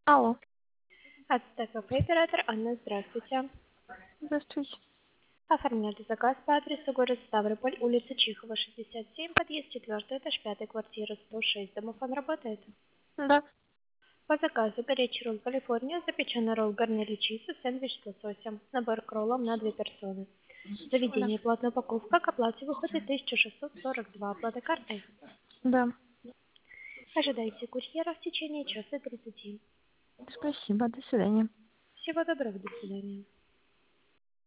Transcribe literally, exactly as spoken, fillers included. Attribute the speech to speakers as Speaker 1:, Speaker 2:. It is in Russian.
Speaker 1: Алло,
Speaker 2: Отстав оператор Анна, здравствуйте.
Speaker 1: здравствуйте.
Speaker 2: Оформляли заказ по адресу город Ставрополь, улица Чехова, шестьдесят семь, подъезд четвертый, этаж пятый, квартира сто шесть. Домофон работает.
Speaker 1: Да,
Speaker 2: По заказу горячий ролл Калифорния, запеченный ролл гарнели чиза, сэндвич с лососем, набор к роллам на две персоны.
Speaker 1: да,
Speaker 2: Заведение платная упаковка, к оплате выходит тысяча шестьсот сорок два, оплата картой.
Speaker 1: да.
Speaker 2: Ожидайте курьера в течение часа тридцати.
Speaker 1: Спасибо, до свидания.
Speaker 2: Всего доброго, до свидания.